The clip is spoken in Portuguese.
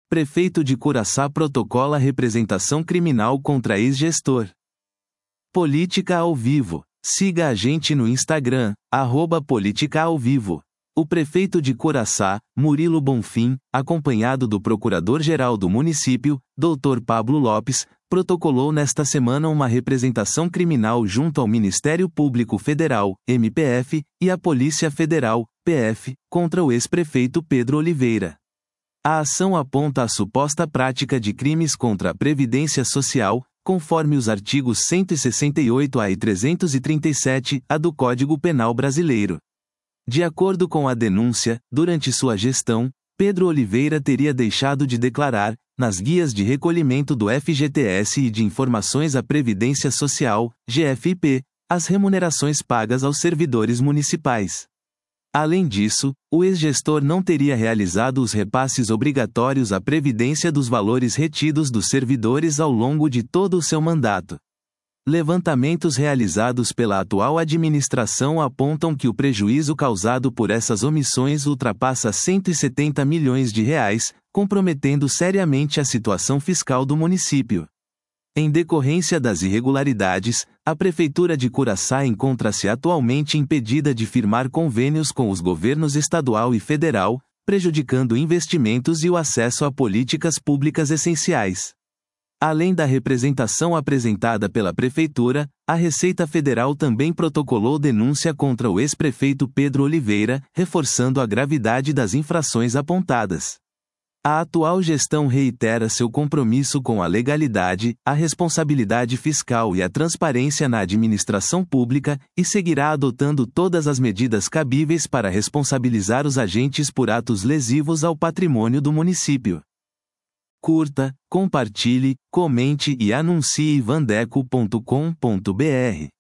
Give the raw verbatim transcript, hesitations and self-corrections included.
Prefeito de Curaçá protocola representação criminal contra ex-gestor. Política ao vivo. Siga a gente no Instagram, arroba Política ao Vivo. O prefeito de Curaçá, Murilo Bonfim, acompanhado do procurador-geral do município, doutor Pablo Lopes, protocolou nesta semana uma representação criminal junto ao Ministério Público Federal, M P F, e à Polícia Federal, P F, contra o ex-prefeito Pedro Oliveira. A ação aponta a suposta prática de crimes contra a Previdência Social, conforme os artigos cento e sessenta e oito A e trezentos e trinta e sete A do Código Penal Brasileiro. De acordo com a denúncia, durante sua gestão, Pedro Oliveira teria deixado de declarar, nas guias de recolhimento do F G T S e de informações à Previdência Social, G F I P, as remunerações pagas aos servidores municipais. Além disso, o ex-gestor não teria realizado os repasses obrigatórios à Previdência dos valores retidos dos servidores ao longo de todo o seu mandato. Levantamentos realizados pela atual administração apontam que o prejuízo causado por essas omissões ultrapassa cento e setenta milhões de reais, comprometendo seriamente a situação fiscal do município. Em decorrência das irregularidades, a Prefeitura de Curaçá encontra-se atualmente impedida de firmar convênios com os governos estadual e federal, prejudicando investimentos e o acesso a políticas públicas essenciais. Além da representação apresentada pela Prefeitura, a Receita Federal também protocolou denúncia contra o ex-prefeito Pedro Oliveira, reforçando a gravidade das infrações apontadas. A atual gestão reitera seu compromisso com a legalidade, a responsabilidade fiscal e a transparência na administração pública, e seguirá adotando todas as medidas cabíveis para responsabilizar os agentes por atos lesivos ao patrimônio do município. Curta, compartilhe, comente e anuncie vandeco ponto com ponto br.